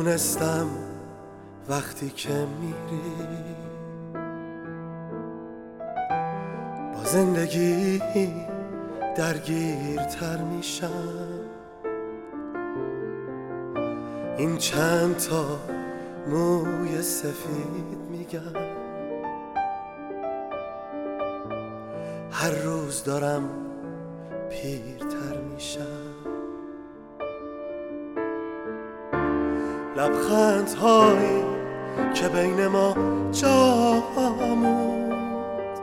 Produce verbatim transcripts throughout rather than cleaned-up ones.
میدونستم وقتی که میری با زندگی درگیرتر میشم. این چند تا موی سفید میگم هر روز دارم پیرتر میشم. لبخندهایی که بین ما جا موند،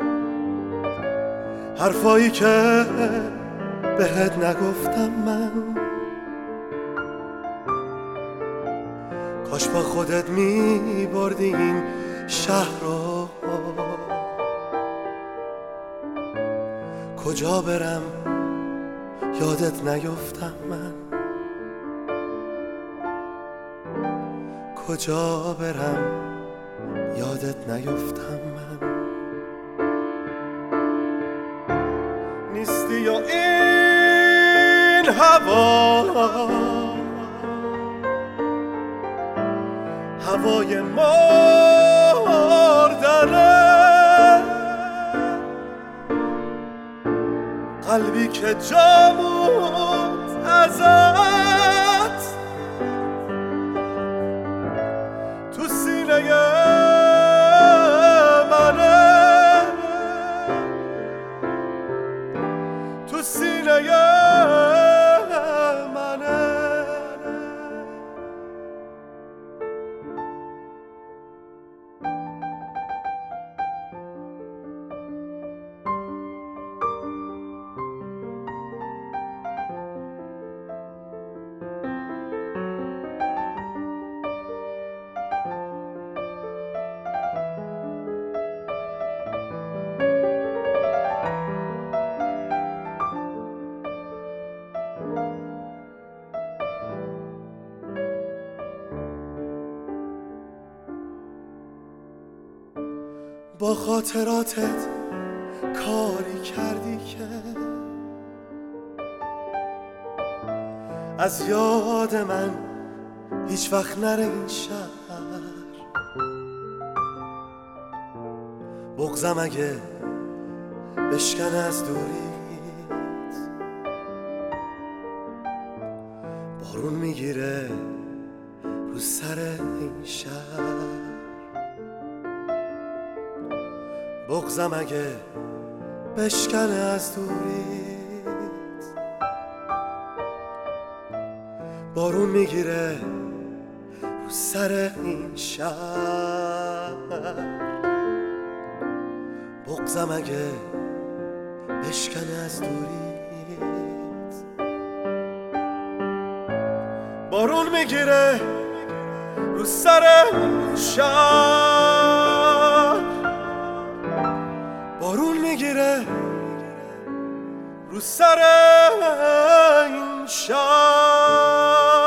حرفایی که بهت نگفتم من، کاش با خودت می بردی این شهر رو. کجا برم یادت نیفتم من، کجا برم یادت نیفتم من. نیستی یا این هوا، هوای مردنه، قلبی که جا موند ازت تو سینه منه، تو سینه منه. با خاطراتت کاری کردی که از یاد من هیچ وقت نره این شهر. بغضم اگه بشکنه از دوریت، بارون میگیره رو سر این شهر. بغضم اگه بشکنه از دوریت، بارون میگیره رو سر این شهر. بغضم اگه بشکنه از دوریت، بارون میگیره رو سر این شهر. بارون میگیره رو سر این شهر.